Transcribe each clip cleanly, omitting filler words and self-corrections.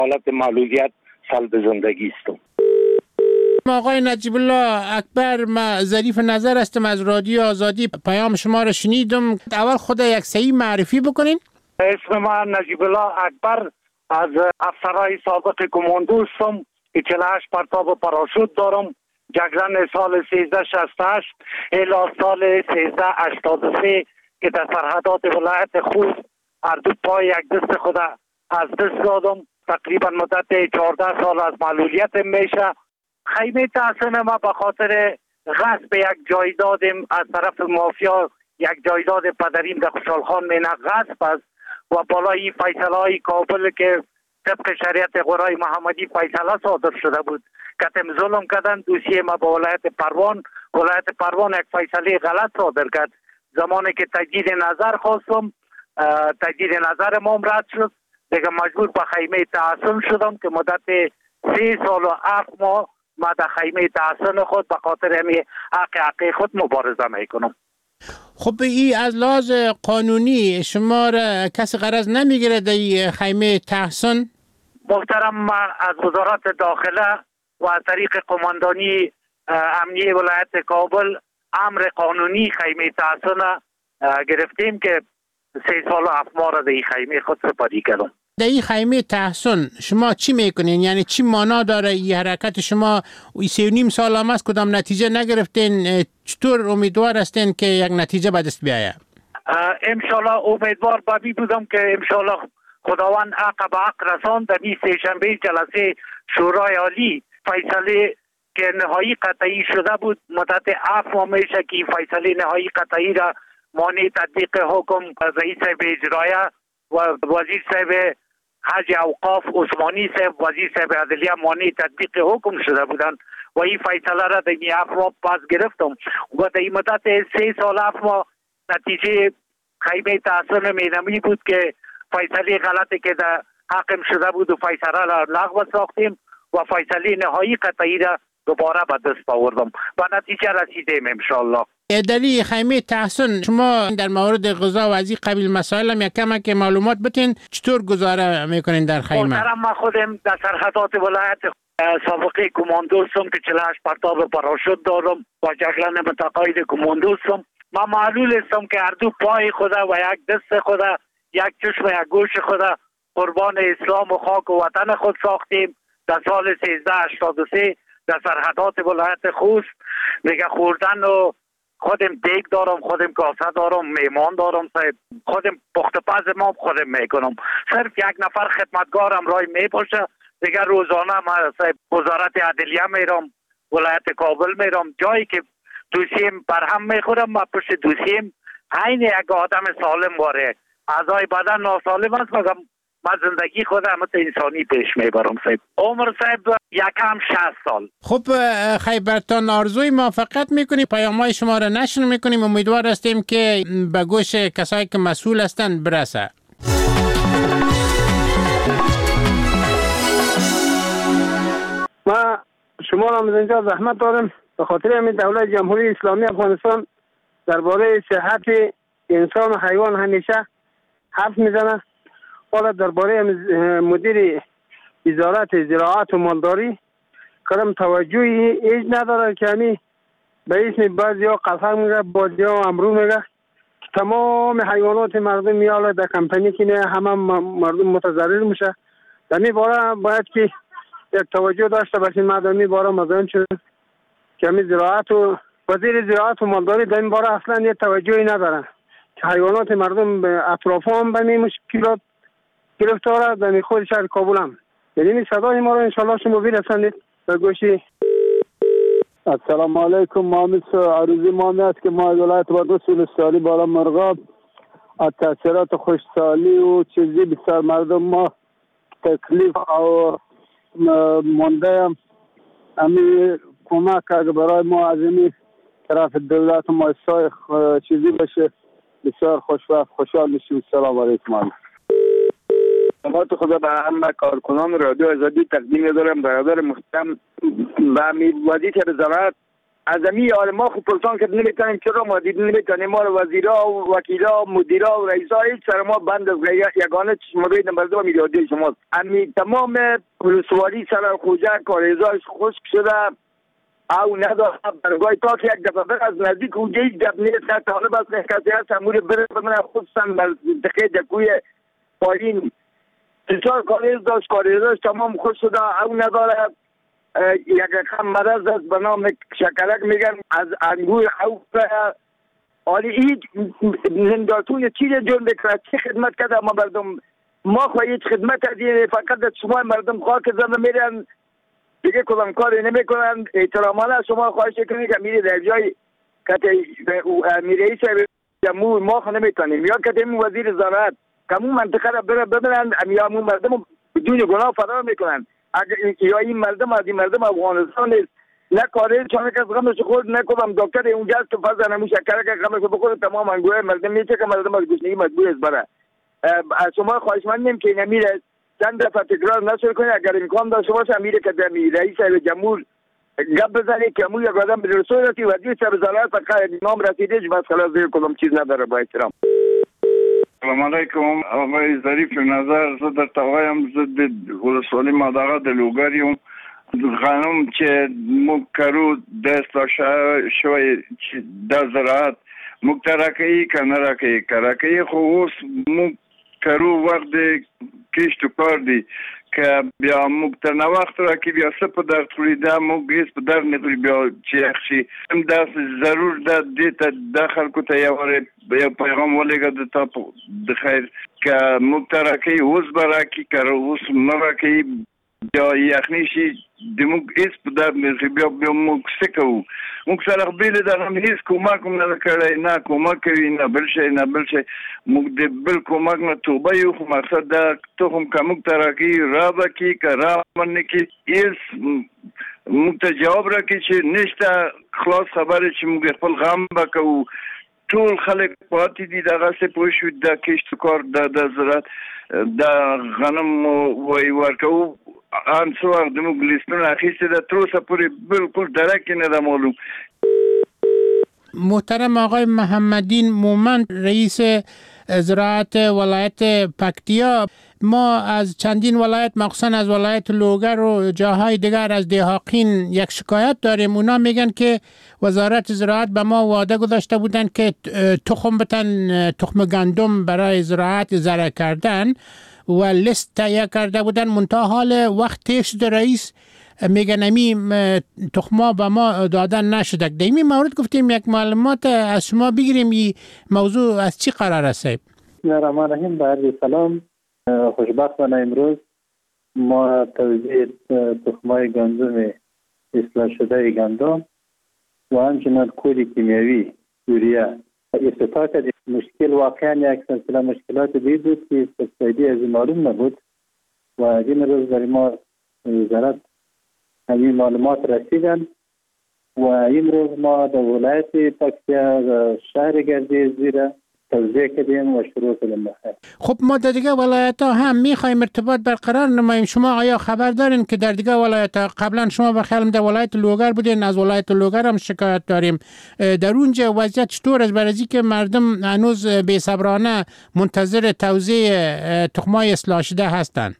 حالت معلولیت سلب زندگی است. آقای نجیب الله اکبر، ما ظریف نظر هستم از رادیو آزادی. پیام شما را شنیدم. اول خود یک صحیح معرفی بکنین. اسم من نجیب الله اکبر از افسرهای سابق کماندو هستم. 48 پرتاب پاراشوت دارم. جگرن سال 1368 الی سال 1383 که در سرحدات ولایت خوست هر دو پای یک دست خود از دست دادم. تقریبا مدت 14 سال از معلولیت میشه. خیمه تحسین ما به خاطر غصب یک جایداد از طرف مافیا، یک جایداد پدریم در خوشحالخان مینه غصب است و بالای فیصله های کابل که طبق شریعت قرای محمدی فیصله صادر شده بود کتم ظلم کردن. دوسیه ما با ولایت پروان یک فیصله غلط صادر کرد. زمانی که تجدید نظر خواستم، تجدید نظر ما رد شد. دیگه مجبور به خیمه تحسین شدم که مدت 3 سال و 7 ماه ما در خیمه تحسین خود به خاطر همین حق خود مبارزه میکنم. خب این از لحاظ قانونی شما را کسی غرض نمیگیره در خیمه تحسین؟ محترم، ما از وزارت داخله و از طریق قماندانی امنیه ولایت کابل امر قانونی خیمه تحسین گرفتیم که 3 سال و 7 ماه را در این خیمه خود سپری کردم. در این خیمه تحسین شما چی میکنین؟ یعنی چی معنا داره این حرکت شما؟ 3.5 سال هم است کدام نتیجه نگرفتین. چطور امیدوار هستین که یک نتیجه به دست بیاید؟ انشالله امیدوار بابی بودم که انشالله خداوند حق به حق رساند. در 20 شنبه جلسه شورای عالی فیصله که نهایی قطعی شده بود مدت 7 ماه میشه که فیصله نهایی قطعی را مانع تطبیق حکم رئیس اجرایه و وزیر صاحب حج اوقاف عثمانی صاحب وزیر صاحب عدلیه مانع تطبیق حکم شده بودند و این فیصله را در این 7 ماه پس گرفتم و در این مدت 3 سال 7 ماه نتیجه خیمه تحسین مینمی بود که فیصله غلطی که در حکم شده بود و فیصله را لغو ساختیم و فیصله نهایی قطعی را دوباره به دست آوردم و نتیجه رسیدیم انشالله. در خیمه تحسین شما در مورد غذا و از این قبیل مسائل هم یک کمک معلومات بتین چطور گزاره میکنین در خیمه؟ محترم، ما خودم در سرحدات ولایت سابقه کماندو هستم که 48 پرتاب پاراشوت دارم و جگرن متقاعد کماندو هستم. ما معلول هستم که هر دو پای خدا و یک دست خدا، یک چشم و یک گوش خدا قربان اسلام و خاک و وطن خود ساختیم. در سال 1383 در سرحدات ولایت خوست میگه خوردن و خودم دیگ دارم، خودم کاسه دارم، میمان دارم، صاحب خودم پخت پز ما خودم میکنم. صرف یک نفر خدمتگارم رای میپاشه. دیگه روزانه ما صاحب وزارت عدلیه میرم، ولایت کابل میرم، جایی که دوسیم برهم میخورم ما پشت دوسیم عین یک آدم سالم واره. اعضای بدن ناسالم است مگم من زندگی خودم انسانی پیش میبرم. صاحب عمر صاحب یکم 60 سال. خب خیبرتان آرزوی موفقیت میکنیم. پیام‌های شما را نشر میکنیم. امیدوار هستیم که به گوش کسایی که مسئول هستند برسه. ما شما را از اینجا زحمت دارم به خاطر همین دولت جمهوری اسلامی افغانستان درباره صحت انسان و حیوان همیشه حرف میزنه. حالا درباره مدیر وزارت زراعت و مالداری کدام توجهی هیچ نداره که همی به اسم بعضیا قفق میگه، بعضیا امرو میگه. تمام حیوانات مردم میاله در کمپانی که نه همه مردم متضرر میشه. در این باره باید که یک توجه داشته باشین. ما در این باره مزاحم شد که همی زراعت و وزیر زراعت و مالداری در این باره اصلا یک توجهی نداره که حیوانات مردم به اطراف هم به این مشکلات گرفتاره. در خود شهر کابل هم یعنی صدای ما را انشالله شما برسانید به گوشی. السلام علیکم. ما مثل عروضی ما است که ما ولایت بادغیس سالی بالا مرغاب از تاثیرات خوشسالی و چیزی بسیار مردم ما تکلیف او مانده امی کمک اگر برای ما از این طرف دولت ما چیزی بشه بسیار خوشحال میشیم. السلام علیکم. سلامات خدا به همه کارکنان رادیو آزادی تقدیم دارم. برادر محترم و وزیر زراعت از امی ما خود پرسان کرد نمیتونیم چرا ما دید نمیتونیم ما رو وزیرا و وکیلا مدیرا و رئیسا هیچ سر ما بند از یگانه چشمدوی مردم میراده شماست. امی تمام ولسوالی سر خوجه کاریزاش خشک شده او نداره برگاه تا که یک دفعه بر از نزدیک اونجا هیچ دب نیست که طالب است که کسی هست همون بره بمنه خودستان منطقه دکوی پایین چطور کاریزاش تمام خوش شده او نداره یک کم مرض است به نام شکرک میگن از انگور خوف آلی هیچ زنداتون چیز جون بکره چی خدمت کرده ما مردم ما خواهید خدمت کردیم فقط شما مردم خواهد که زنده میرن دیگه کدام کاری نمی کنن احترامانه شما خواهش کنید که میری در جای میری رئیس جمهور ما خواهد نمیتونیم یا که وزیر زراعت که اون منطقه را ببرن یا اون مردم بدون گناه فرار میکنن یا این مردم افغانستان است نه کاری چون که غمش خورد نه کدام دکتر اونجاست که فرض نمیشه کار که غمش بخوره تمام انگوی مردم میشه که مردم از گشنگی مجبور است بره از شما خواهشمندیم که نمیره چند دفعه تکرار نشد کنید اگر امکان داشته باشه امیر کدمی رئیس جمهور گپ بزنه که امو یک آدم برسول رسی وزیر صاحب زراعت فقط نام رسیده بس خلاص دیگه کدام چیز نداره با احترام. سلام علیکم آقای ظریف نظر زه در توایم زه د ولسوالی مادغه د لوګر غنم چې موږ کرو د اصلاح شوی د زراعت موږ ته راکوي که نه راکوي خو اوس موږ کرو وخت د کښت کار دی که بیا موږ ته نه وخت راکوي بیا څه په درد خوري دا موږ هېڅ په درد نه خوري بیا چې یخ شي همداسې ضرور ده دې ته دا خلکو ته یو پیغام ولېږه د تا د خیر که موږ ته راکوي اوس به راکړي که اوس نه راکوي بیا یخني شي د موږ هېڅ په درد نه خوري بیا موږ څه کوو موږ سره خپلې دغه هېڅ کومک هم نه ده کړی نه کومک کوي نه بل شی موږ د بل کومک نه توبه یو خو مقصد دا تخم که موږ ته راکړي را به کړي که را به نه کړي هېڅ موږ ته جواب راکړي چې نشته خلاص خبره چې موږ خپل غم به کوو ټول خلک پاتې دي دغسې پوه شوي د کښت کار د زراعت د غنم ورکوو ان څو وخت زموږ لیستونه اخیستې ده تر اوسه پورې بالکل درک نه ده معلوم. محترم آقای محمدین مومند رئیس زراعت ولایت پکتیا ما از چندین ولایت مخصوصا از ولایت لوگر و جاهای دیگر از دهاقین یک شکایت داریم اونا میگن که وزارت زراعت به ما وعده گذاشته بودن که تخم بتن تخم گندم برای زراعت زرع کردن و لیست تهیه کرده بودن منتها حال وقت شده رئیس میگن امی تخما به ما دادن نشده. در این مورد گفتیم یک معلومات از شما بگیریم این موضوع از چی قرار است؟ الرحمن الرحیم با عرض سلام. خوشبختانه امروز ما توزیع تخمای گندم اصلاح شده گندم و همچنین کود کیمیاوی یوریا افتتاح کردیم. مشکل واقعا یک سلسله مشکلات دید بود که سبسیدی از معلوم نبود و این روز در ما وزارت همین معلومات رسیدن و این روز ما در ولایت پکتیا شهر گردیز زیره توزیع کردیم و شروع کردیم بخیر. خب ما در دیگه ولایت ها هم میخوایم ارتباط برقرار نماییم. شما آیا خبر دارین که در دیگه ولایت ها قبلا شما بخیالم در ولایت لوگر بودین از ولایت لوگر هم شکایت داریم در اونجا وضعیت چطور است برای که مردم هنوز بی‌صبرانه منتظر توزیع تخمای اصلاح شده هستند؟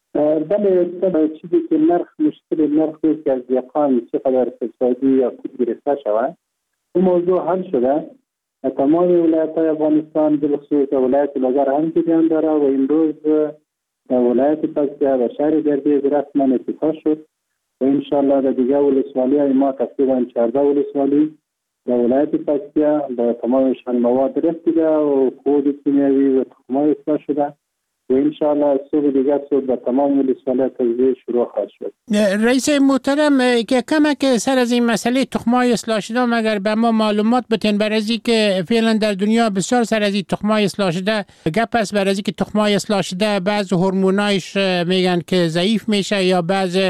بله چیزی که مشکل نرخ که از یقان چقدر اقتصادی یا کود گرفته شود این موضوع حل شده. تمام ولایت‌های افغانستان بالخصوص ولایت لوگر هم جریان داره و این روز ولایت پکتیا و شهر گردیز رسما اتفاق شد و انشاءالله در دیگه ولسوالی‌های ما تقریبا 14 ولسوالی در ولایت پکتیا با تمامشان مواد رسیده و کود کیمیاوی و تخم‌های اصلاح شده و انشاءالله صبح دیگه صبح به تمام ولسوالی‌ها توزیع شروع خواهد شد. رئیس محترم که کمک سر از این مسئله تخم‌های اصلاح شده مگر به ما معلومات بتین برای که فعلا در دنیا بسیار سر از این تخم‌های اصلاح شده گپ است برای که تخم‌های اصلاح شده بعض هورمونایش میگن که ضعیف میشه یا بعض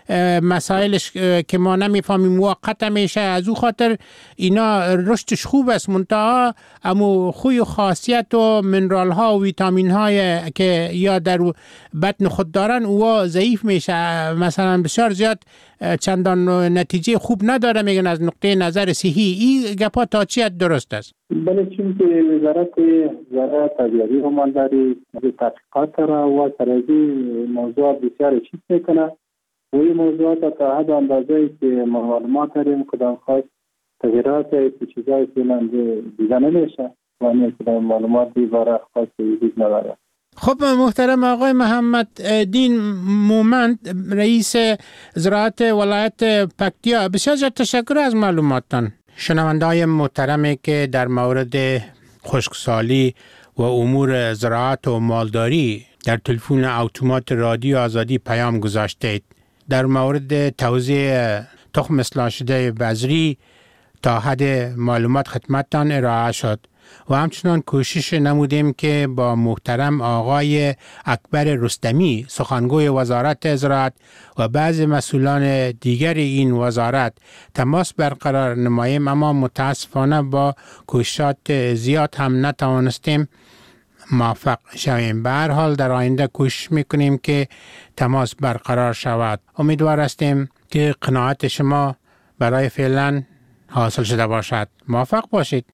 مسائلش که ما نمیفهمیم موقت میشه. از او خاطر اینا رشدش خوب است، منتها امو خوی و خاصیت و منرال ها و ویتامین های که یا در بطن خود دارن او ضعیف میشه، مثلا بسیار زیاد چندان نتیجه خوب نداره میگن از نقطه نظر صحی. این گپا تا چی درست است؟ بله، چون که وزارت زراعت طبیعی مالداری تحقیقات را و ترازی موضوعات بسیار چیز میکنه و این موضوعات تا حد اندازه‌ای که معلومات داریم کدام خواست تغییرات چیزایی که دیده نمیشه و این کدام معلومات دیواره خاص وجود نداره. خب محترم آقای محمد دین مومند، رئیس زراعت ولایت پکتیا، بسیار تشکر از معلوماتتان. شنونده‌های محترمی که در مورد خشکسالی و امور زراعت و مالداری در تلفن اتومات رادیو آزادی پیام گذاشتید، در مورد توزیع تخم اصلاح شده بذری تا حد معلومات خدمتتان ارائه شد و همچنان کوشش نمودیم که با محترم آقای اکبر رستمی، سخنگوی وزارت زراعت و بعض مسئولان دیگر این وزارت تماس برقرار نماییم، اما متاسفانه با کوششات زیاد هم نتوانستیم موفق شویم. به هر حال در آینده کوشش میکنیم که تماس برقرار شود. امیدوار هستیم که قناعت شما برای فعلا حاصل شده باشد. موفق باشید.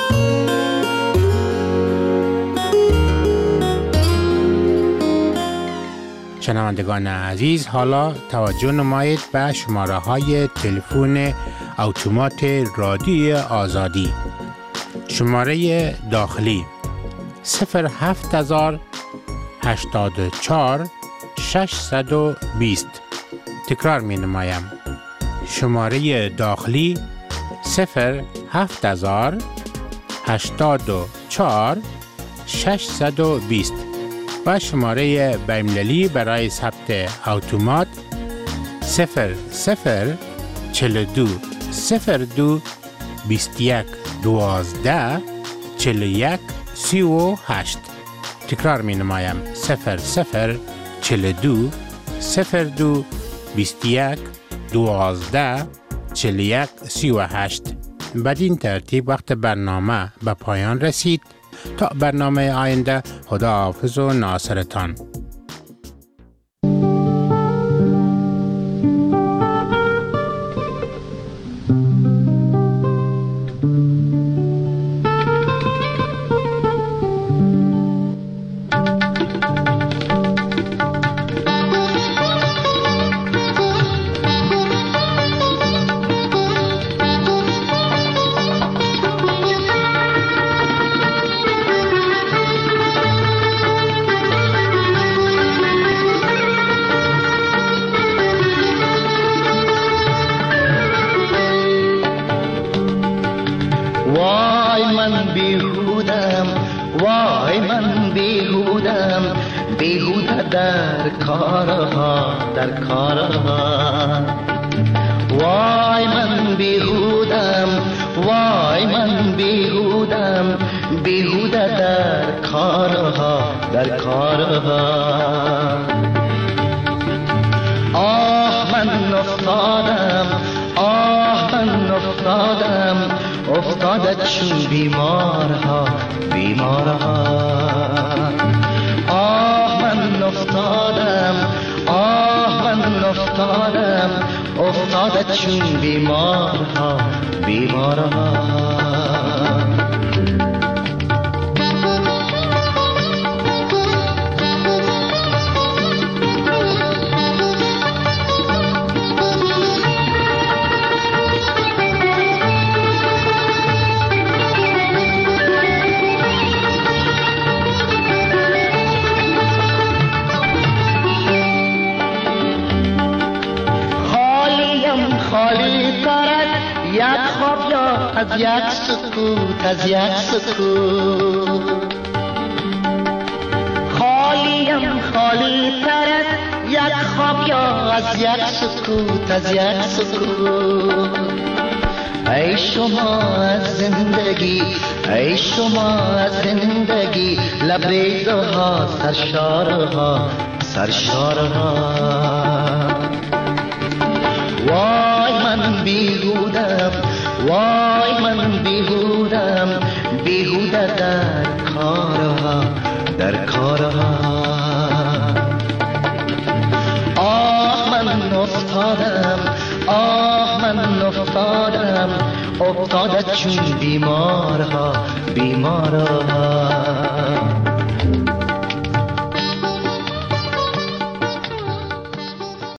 شنوندگان عزیز، حالا توجه نمایید به شماره های تلفن اتومات رادیو آزادی. شماره داخلی 07084 620. تکرار می نمایم. شماره داخلی 07084 620 و شماره بین‌المللی برای ثبت اتومات 0042 02 21 12 41 38. تکرار می نمایم. 0042 02 21 12 41 38. بدین ترتیب وقت برنامه به پایان رسید. تا برنامه آینده، خداحافظ و ناصرتان. افتادت چون بیمارها من افتادم افتادت چون بیمارها از یک سکوت خالی تر از یک خواب یا از یک سکوت ای شما از زندگی لبریزها سرشارها افتادم من افتادم چون بیمارها